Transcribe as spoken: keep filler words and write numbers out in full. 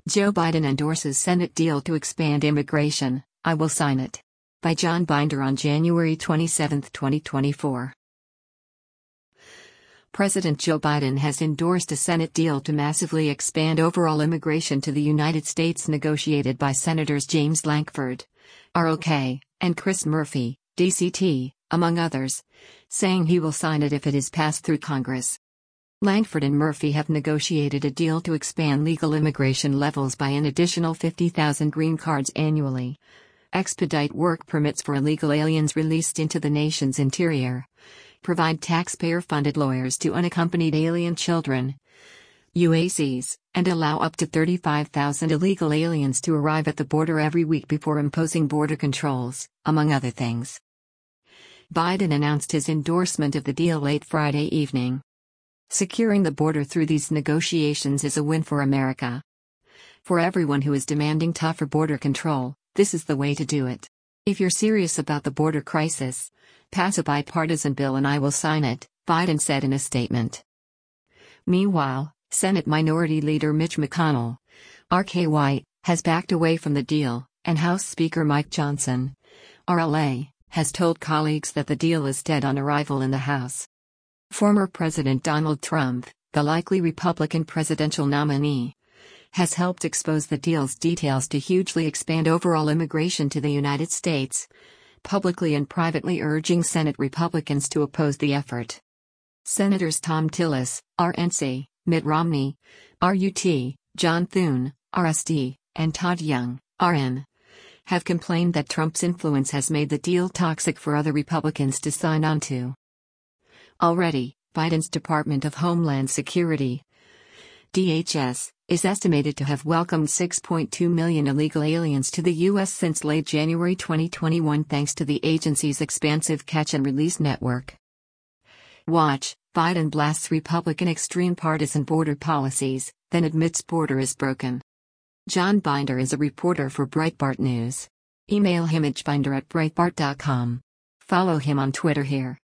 Joe Biden endorses Senate deal to expand immigration, I will sign it. By John Binder on January twenty-seventh, twenty twenty-four. President Joe Biden has endorsed a Senate deal to massively expand overall immigration to the United States negotiated by Senators James Lankford, R O K, and Chris Murphy, D C T, among others, saying he will sign it if it is passed through Congress. Lankford and Murphy have negotiated a deal to expand legal immigration levels by an additional fifty thousand green cards annually, expedite work permits for illegal aliens released into the nation's interior, provide taxpayer-funded lawyers to unaccompanied alien children, U A Cs, and allow up to thirty-five thousand illegal aliens to arrive at the border every week before imposing border controls, among other things. Biden announced his endorsement of the deal late Friday evening. Securing the border through these negotiations is a win for America. For everyone who is demanding tougher border control, this is the way to do it. If you're serious about the border crisis, pass a bipartisan bill and I will sign it, Biden said in a statement. Meanwhile, Senate Minority Leader Mitch McConnell, R K Y, has backed away from the deal, and House Speaker Mike Johnson, R L A, has told colleagues that the deal is dead on arrival in the House. Former President Donald Trump, the likely Republican presidential nominee, has helped expose the deal's details to hugely expand overall immigration to the United States, publicly and privately urging Senate Republicans to oppose the effort. Senators Thom Tillis, R N C, Mitt Romney, R U T, John Thune, R S D, and Todd Young, R N, have complained that Trump's influence has made the deal toxic for other Republicans to sign on to. Already, Biden's Department of Homeland Security, D H S, is estimated to have welcomed six point two million illegal aliens to the U S since late January twenty twenty-one thanks to the agency's expansive catch-and-release network. Watch, Biden blasts Republican extreme partisan border policies, then admits border is broken. John Binder is a reporter for Breitbart News. Email him at binder at breitbart dot com. Follow him on Twitter here.